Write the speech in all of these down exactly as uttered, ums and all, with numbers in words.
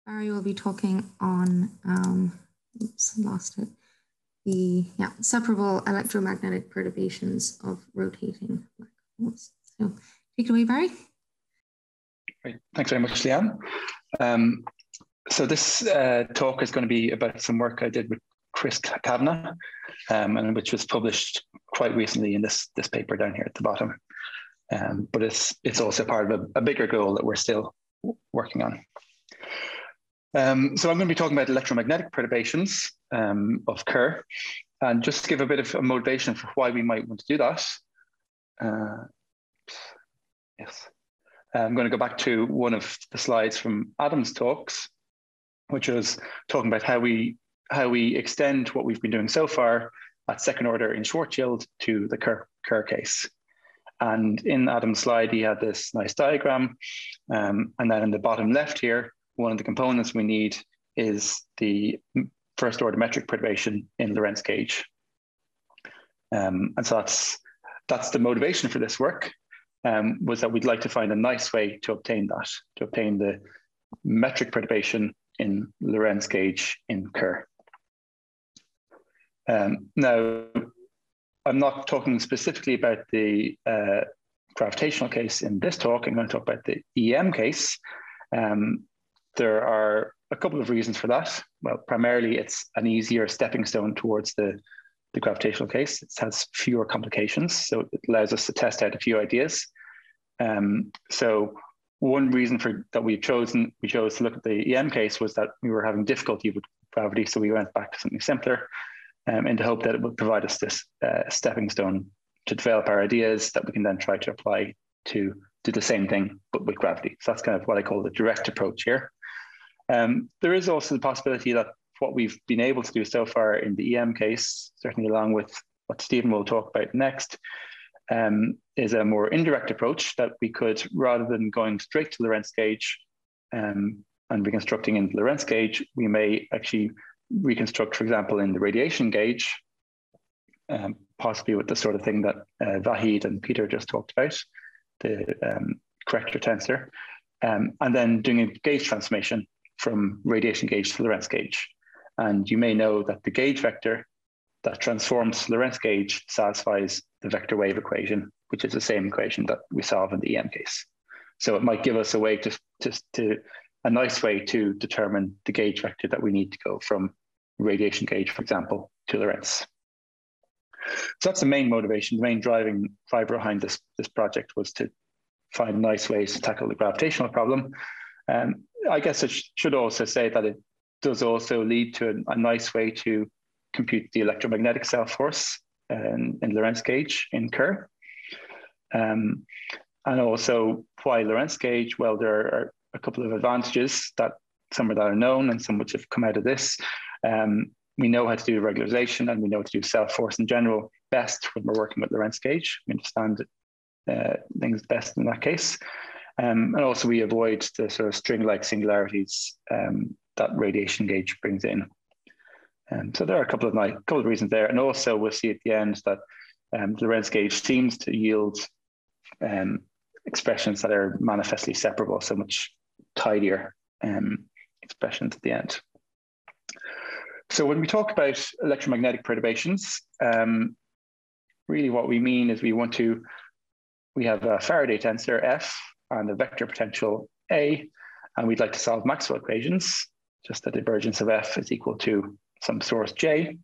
Barry will be talking on, um, oops, lost it, the yeah, separable electromagnetic perturbations of rotating black holes. So take it away, Barry. Great. Thanks very much, Leanne. Um, so this uh, talk is going to be about some work I did with Chris Kavanagh, um, and which was published quite recently in this, this paper down here at the bottom. Um, but it's, it's also part of a, a bigger goal that we're still working on. Um, so I'm going to be talking about electromagnetic perturbations um, of Kerr, and just to give a bit of a motivation for why we might want to do that. Uh, yes, I'm going to go back to one of the slides from Adam's talks, which was talking about how we how we extend what we've been doing so far at second order in Schwarzschild to the Kerr, Kerr case. And in Adam's slide, he had this nice diagram, um, and then in the bottom left here, one of the components we need is the first order metric perturbation in Lorentz gauge. Um, and so that's, that's the motivation for this work, um, was that we'd like to find a nice way to obtain that, to obtain the metric perturbation in Lorentz gauge in Kerr. Um, now, I'm not talking specifically about the uh, gravitational case in this talk. I'm going to talk about the E M case. Um, There are a couple of reasons for that. Well, primarily it's an easier stepping stone towards the, the gravitational case. It has fewer complications, so it allows us to test out a few ideas. Um, so one reason for that we've chosen, we chose to look at the E M case was that we were having difficulty with gravity, so we went back to something simpler um, in the hope that it would provide us this uh, stepping stone to develop our ideas that we can then try to apply to do the same thing, but with gravity. So that's kind of what I call the direct approach here. Um, there is also the possibility that what we've been able to do so far in the E M case, certainly along with what Stephen will talk about next, um, is a more indirect approach that we could, rather than going straight to Lorentz gauge um, and reconstructing in Lorentz gauge, we may actually reconstruct, for example, in the radiation gauge, um, possibly with the sort of thing that uh, Vahid and Peter just talked about, the um, corrector tensor, um, and then doing a gauge transformation from radiation gauge to Lorentz gauge. And you may know that the gauge vector that transforms Lorentz gauge satisfies the vector wave equation, which is the same equation that we solve in the E M case. So it might give us a way to, to, to a nice way to determine the gauge vector that we need to go from radiation gauge, for example, to Lorentz. So that's the main motivation, the main driving driver behind this, this project was to find nice ways to tackle the gravitational problem. Um, I guess I sh should also say that it does also lead to a, a nice way to compute the electromagnetic self-force in, in Lorentz gauge in Kerr. Um, and also, why Lorentz gauge? Well, there are a couple of advantages, that some that are known and some which have come out of this. Um, we know how to do regularization, and we know how to do self-force in general best when we're working with Lorentz gauge. We understand uh, things best in that case. Um, and also we avoid the sort of string-like singularities um, that radiation gauge brings in. Um, so there are a couple of, nice, couple of reasons there. And also we'll see at the end that um, the Lorentz gauge seems to yield um, expressions that are manifestly separable, so much tidier um, expressions at the end. So when we talk about electromagnetic perturbations, um, really what we mean is we want to, we have a Faraday tensor F and a vector potential A, and we'd like to solve Maxwell equations, just that the divergence of F is equal to some source J.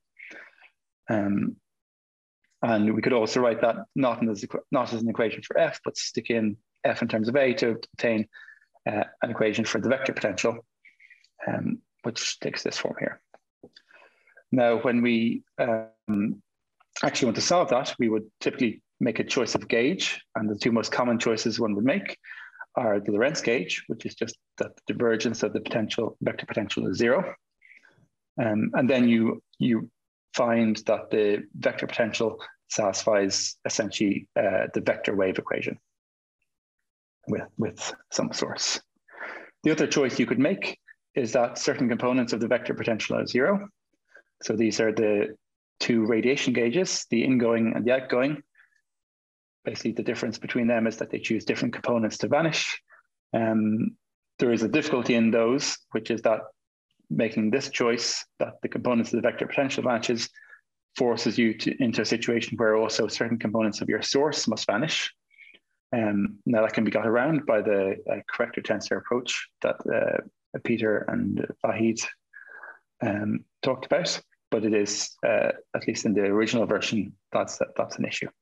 Um, and we could also write that not as, not as an equation for F, but stick in F in terms of A to obtain uh, an equation for the vector potential, um, which takes this form here. Now, when we um, actually want to solve that, we would typically make a choice of gauge, and the two most common choices one would make are the Lorentz gauge, which is just that the divergence of the potential vector potential is zero. Um, and then you, you find that the vector potential satisfies essentially uh, the vector wave equation with, with some source. The other choice you could make is that certain components of the vector potential are zero. So these are the two radiation gauges, the ingoing and the outgoing. Basically, the difference between them is that they choose different components to vanish. Um, there is a difficulty in those, which is that making this choice that the components of the vector potential matches forces you to, into a situation where also certain components of your source must vanish. Um, now that can be got around by the uh, corrector tensor approach that uh, Peter and Vahid um, talked about, but it is, uh, at least in the original version, that's, that's an issue.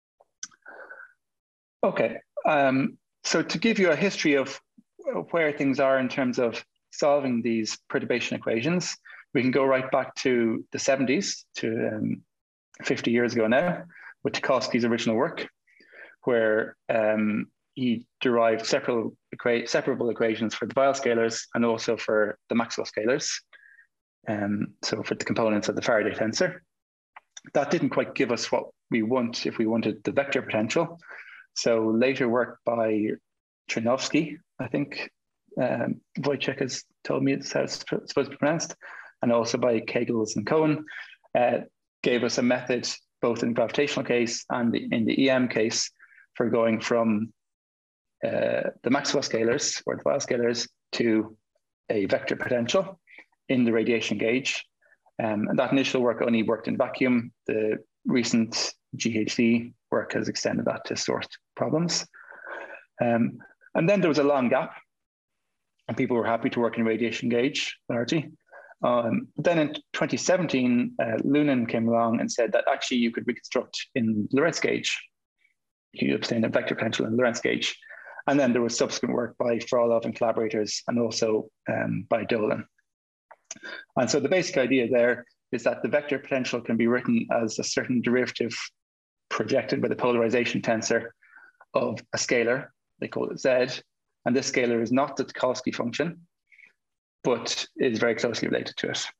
Okay, um, so to give you a history of where things are in terms of solving these perturbation equations, we can go right back to the seventies, to um, fifty years ago now, with Tucholsky's original work, where um, he derived separable, equa separable equations for the Weyl scalars and also for the Maxwell scalars. Um, so for the components of the Faraday tensor. That didn't quite give us what we want if we wanted the vector potential. So later work by Chernovsky, I think um, Wojciech has told me it's how it's supposed to be pronounced, and also by Kegels and Cohen, uh, gave us a method both in the gravitational case and the, in the E M case for going from uh, the Maxwell scalars or the Weyl scalars to a vector potential in the radiation gauge. Um, and that initial work only worked in vacuum. The recent G H D work has extended that to sourced problems. Um, and then there was a long gap, and people were happy to work in radiation gauge largely. Um, then in twenty seventeen, uh, Lunin came along and said that actually you could reconstruct in Lorentz gauge. You could obtain a vector potential in Lorentz gauge. And then there was subsequent work by Frolov and collaborators, and also um, by Dolan. And so the basic idea there is that the vector potential can be written as a certain derivative projected by the polarization tensor of a scalar, they call it Z, and this scalar is not the Tucholsky function, but is very closely related to it.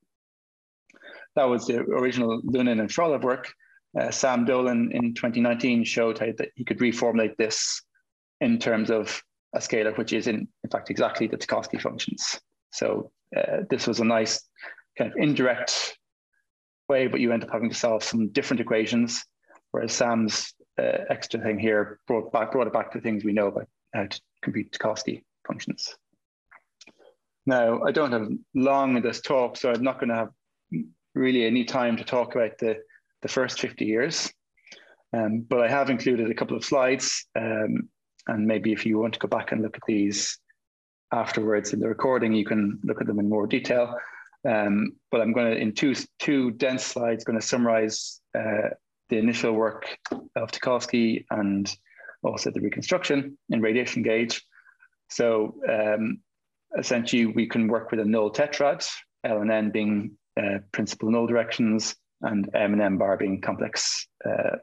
That was the original Lunin and Frolov work. Uh, Sam Dolan in twenty nineteen showed how that he could reformulate this in terms of a scalar, which is in, in fact exactly the Tucholsky functions. So uh, this was a nice kind of indirect way, but you end up having to solve some different equations, whereas Sam's uh, extra thing here brought, back, brought it back to things we know about how to compute Tucholsky functions. Now, I don't have long in this talk, so I'm not going to have really any time to talk about the, the first fifty years, um, but I have included a couple of slides, um, and maybe if you want to go back and look at these afterwards in the recording, you can look at them in more detail. Um, but I'm going to, in two, two dense slides, going to summarize uh, the initial work of Tucholsky and also the reconstruction in radiation gauge. So um, essentially, we can work with a null tetrad, L and N being uh, principal null directions, and M and M bar being complex uh,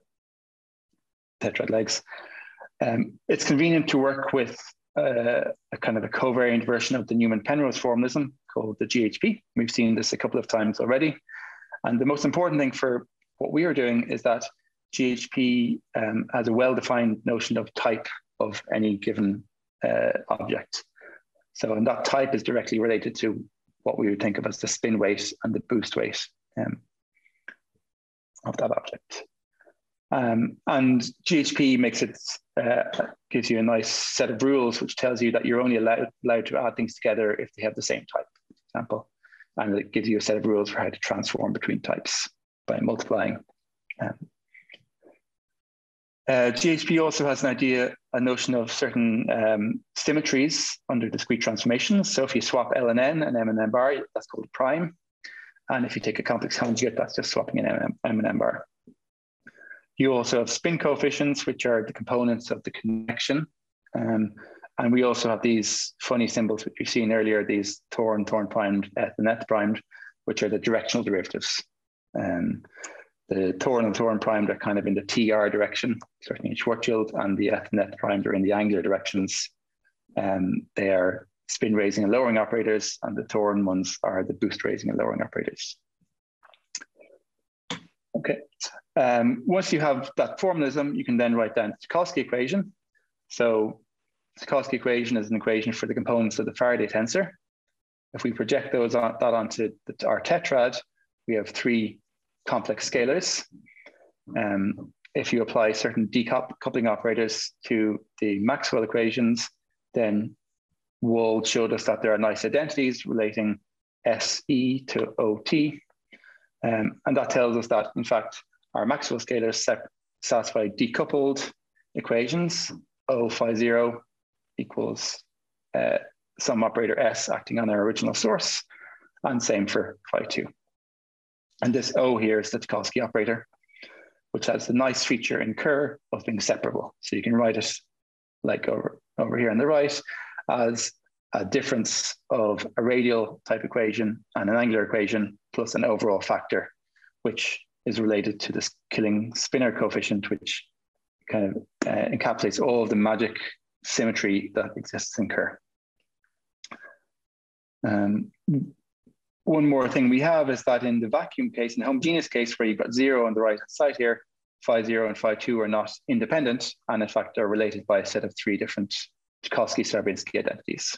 tetrad legs. Um, it's convenient to work with uh, a kind of a covariant version of the Newman-Penrose formalism called the G H P. We've seen this a couple of times already. And the most important thing for what we are doing is that G H P um, has a well-defined notion of type of any given uh, object. So, and that type is directly related to what we would think of as the spin weight and the boost weight um, of that object. Um, and G H P makes it, uh, gives you a nice set of rules, which tells you that you're only allowed, allowed to add things together if they have the same type, for example. And it gives you a set of rules for how to transform between types by multiplying. Um, uh, G H P also has an idea, a notion of certain um, symmetries under discrete transformations. So if you swap L and N and M and N bar, that's called a prime. And if you take a complex conjugate, that's just swapping an M and N bar. You also have spin coefficients, which are the components of the connection. Um, and we also have these funny symbols, which we've seen earlier, these Thorne, Thorne primed, eth, and eth primed, which are the directional derivatives. Um, the Thorne and Thorne primed are kind of in the T R direction, certainly in Schwarzschild, and the eth and eth primed are in the angular directions. Um, they are spin raising and lowering operators, and the Thorne ones are the boost raising and lowering operators. Okay. Um, once you have that formalism, you can then write down the Tucholsky equation. So the Tucholsky equation is an equation for the components of the Faraday tensor. If we project those on, that onto the, our tetrad, we have three complex scalars. Um, if you apply certain decoupling operators to the Maxwell equations, then Wold showed us that there are nice identities relating S E to O T. Um, and that tells us that, in fact, our Maxwell scalars satisfy decoupled equations. O phi zero equals uh, some operator S acting on our original source, and same for phi two. And this O here is the Tchaikovsky operator, which has the nice feature in Kerr of being separable. So you can write it like over, over here on the right as a difference of a radial type equation and an angular equation plus an overall factor, which is related to this killing spinor coefficient, which kind of uh, encapsulates all of the magic symmetry that exists in Kerr. Um, one more thing we have is that in the vacuum case, in the homogeneous case where you've got zero on the right side here, phi zero and phi two are not independent, and in fact are related by a set of three different Tchaikovsky-Sierpinski identities.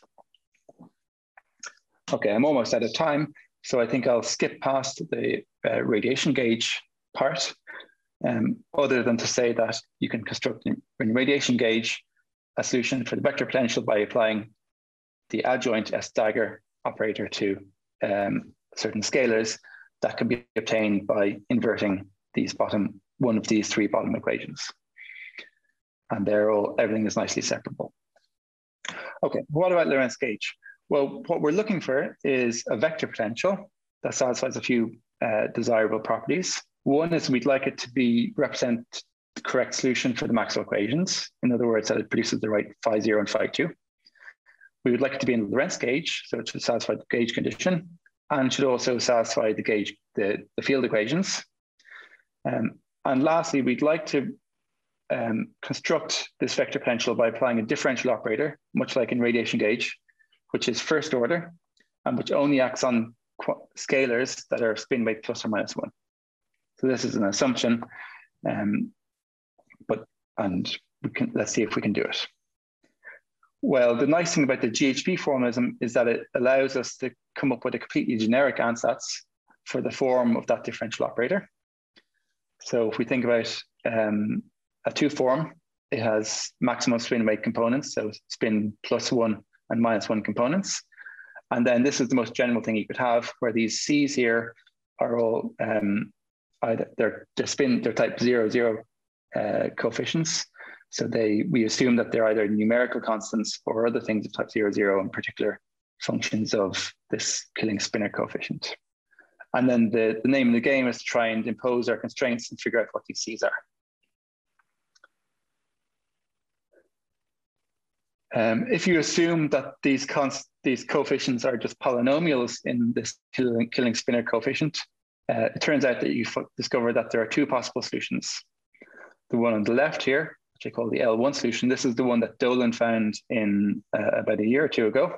Okay, I'm almost out of time, so I think I'll skip past the uh, radiation gauge part, um, other than to say that you can construct in, in radiation gauge a solution for the vector potential by applying the adjoint S dagger operator to um, certain scalars that can be obtained by inverting these bottom, one of these three bottom equations. And they're all, everything is nicely separable. Okay, what about Lorentz gauge? Well, what we're looking for is a vector potential that satisfies a few uh, desirable properties. One is we'd like it to be represent the correct solution for the Maxwell equations. In other words, that it produces the right phi zero and phi two. We would like it to be in the Lorentz gauge, so it should satisfy the gauge condition, and should also satisfy the gauge, the, the field equations. Um, and lastly, we'd like to um, construct this vector potential by applying a differential operator, much like in radiation gauge, which is first order, and which only acts on scalars that are spin weight plus or minus one. So this is an assumption, um, but and we can let's see if we can do it. Well, the nice thing about the G H P formalism is that it allows us to come up with a completely generic ansatz for the form of that differential operator. So if we think about um, a two form, it has maximum spin weight components, so spin plus one and minus one components. And then this is the most general thing you could have, where these C's here are all um, either they're, they're spin, they're type zero, zero uh, coefficients. So they, we assume that they're either numerical constants or other things of type zero, zero, in particular functions of this killing spinor coefficient. And then the, the name of the game is to try and impose our constraints and figure out what these C's are. Um, if you assume that these, const these coefficients are just polynomials in this killing, killing spinor coefficient, uh, it turns out that you discover that there are two possible solutions. The one on the left here, which I call the L one solution, this is the one that Dolan found in uh, about a year or two ago.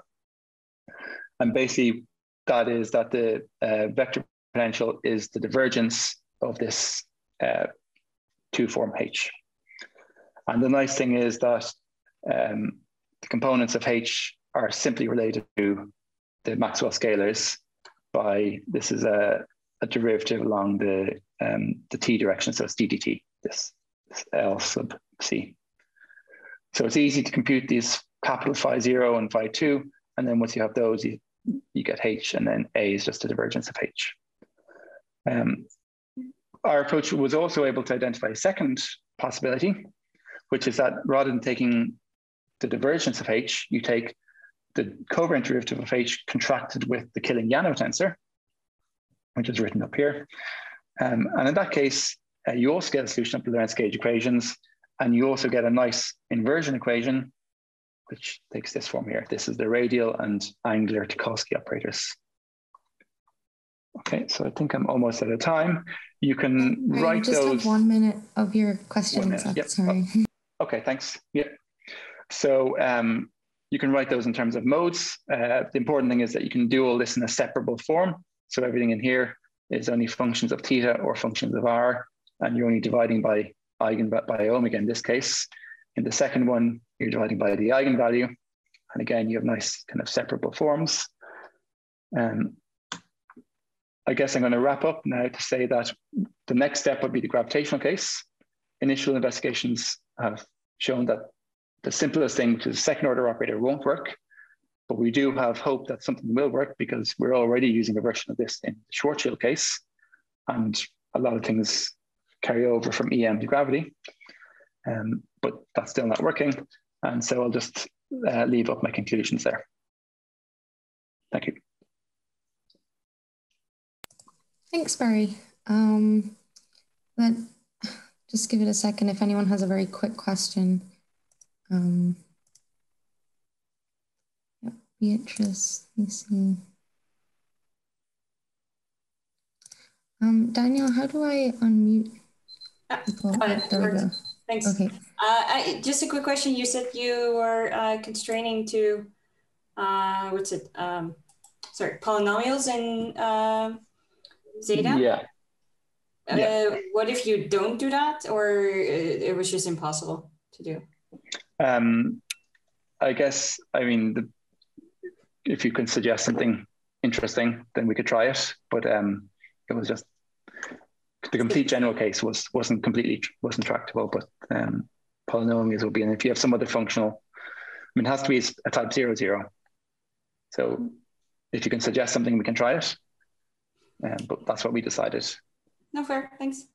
And basically, that is that the uh, vector potential is the divergence of this uh, two form H. And the nice thing is that um, the components of H are simply related to the Maxwell scalars by, this is a, a derivative along the, um, the T direction, so it's d dt, this, this L sub C. So it's easy to compute these capital phi zero and phi two, and then once you have those, you, you get H, and then A is just a divergence of H. Um, our approach was also able to identify a second possibility, which is that rather than taking the divergence of H, you take the covariant derivative of H contracted with the killing Yano tensor, which is written up here. Um, and in that case, uh, you also get a solution of the Lorentz gauge equations, and you also get a nice inversion equation, which takes this form here. This is the radial and angular Tchaikovsky operators. Okay, so I think I'm almost out of time. You can Sorry, write you just those. have one minute of your questions. Yep. Sorry. Okay, thanks. Yeah. So um, you can write those in terms of modes. Uh, the important thing is that you can do all this in a separable form. So everything in here is only functions of theta or functions of r, and you're only dividing by eigen by omega in this case. In the second one, you're dividing by the eigenvalue. And again, you have nice kind of separable forms. Um, I guess I'm going to wrap up now to say that the next step would be the gravitational case. Initial investigations have shown that the simplest thing, which is a second order operator, won't work. but we do have hope that something will work because we're already using a version of this in the Schwarzschild case, and a lot of things carry over from E M to gravity, um, but that's still not working. And so I'll just uh, leave up my conclusions there. Thank you. Thanks, Barry. Um, let just give it a second if anyone has a very quick question. Um, yeah, Beatrice, let me see. Um, Daniel, how do I unmute people? Uh, oh, there we go. Thanks. Okay. Uh, I, just a quick question. You said you were uh, constraining to, uh, what's it? Um, sorry, polynomials in uh, zeta? Yeah. Uh, yeah. What if you don't do that, or it, it was just impossible to do? Um, I guess, I mean, the, if you can suggest something interesting, then we could try it. But um, it was just, the complete general case was, wasn't completely, wasn't tractable, but um, polynomials would be, and if you have some other functional, I mean, it has to be a type zero, zero. So if you can suggest something, we can try it. Um, but that's what we decided. No, fair, thanks.